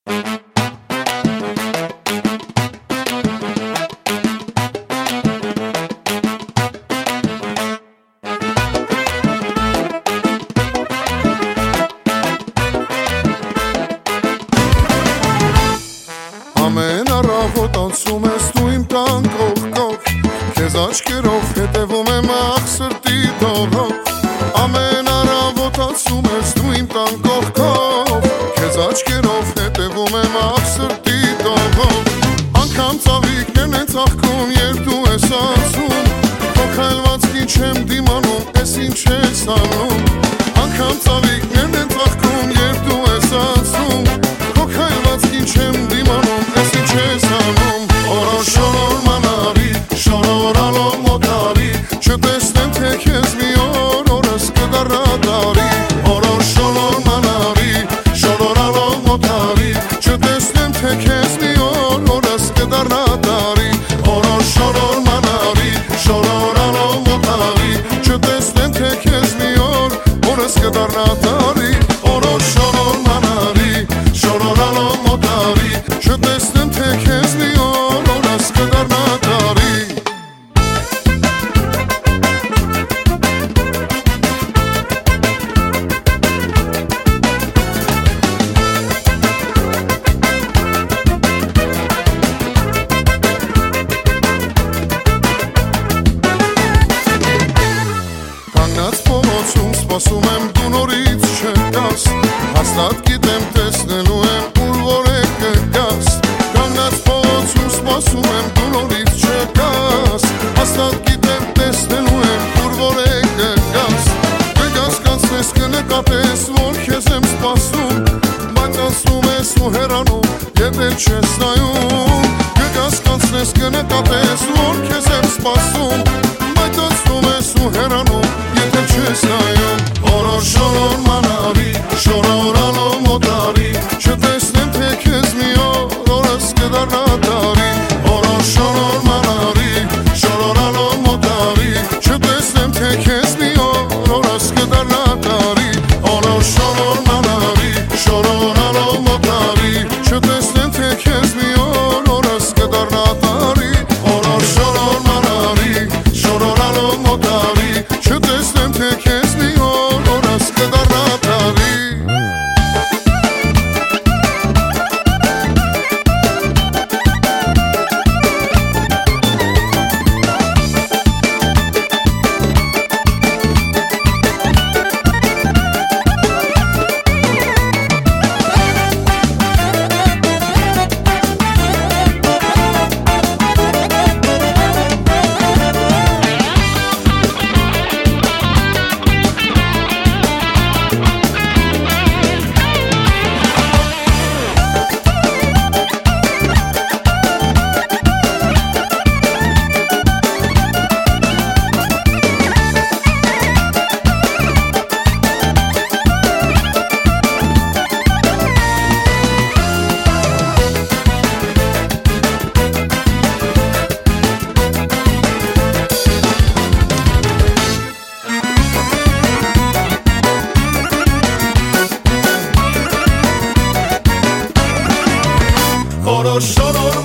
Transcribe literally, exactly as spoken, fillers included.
Ամեն առավոտ անցում ես դու իմ տան կողքով, քեզ աչքերով հետևում եմ ախ սրտի դողով։ Ամեն առավոտ անցում ես դու իմ տան կողքով, քեզ աչքերով հետևում եմ ախ սրտի դողով։ Անգամ ծաղիկներն են ծաղկում, երբ դու ես անցում, քո քայլվածքին չեմ դիմանում, ես ինչ ես անում։ Անգամ ծաղիկներն են ծաղկում, երբ դու ես անցում, քո քայլվածքին չեմ դիմանում, ես ինչ ես անում։ Օրոր շորոր մանարի, շորորալով մոտարի, չտեսնեմ թե քեզ մի օր օրս կդառնա տարի։ Օրոր շորոր մանարի, շորորալով մոտարի, չտեսնեմ թե քեզ մի օր օրս կդառնա տարի։ Օրոր շորոր մանարի, շորորալով մոտարի, չտեսնեմ թե քեզ մի օր օրս կդառնա տարի։ Օրոր շորոր մանարի, շորորալով մոտարի, չտեսնեմ թե քեզ մի օր օրս կդառնա տարի։ Կանգնած փողոցում սպասում եմ դու նորից չգաս, հաստատ գիտեմ տեսնելու եմ ուր որ է կգաս։ Կանգնած փողոցում սպասում եմ դու նորից չգաս, հաստատ գիտեմ տեսնելու եմ ուր որ է կգաս։ Կգաս կանցնես կնկատես որ քեզ եմ սպասում, բայց անցնում ես ու հեռանում և էլ չես նայում։ Կգաս կանցնես կնկատես որ քեզ եմ սպասում, բայց անցնում ես ու հեռանում եթե չես նայում։ Օրոր շորոր մանարի, շորորալով մոտարի, չտեսնեմ թե քեզ մի օր օրս կդառնա տարի։ Օրոր շորոր մանարի, շորորալով մոտարի, չտեսնեմ թե քեզ մի օր օրս կդառնա տարի։ Օրոր շորոր մանարի, շորորալով մոտարի, չտեսնեմ թե քեզ մի օր օրս կդառնա տարի։ Օրոր շորոր մանարի, շորորալով մոտարի, չտեսնեմ թե քեզ մի օր օրս կդառնա տարի։ Օրոր շորոր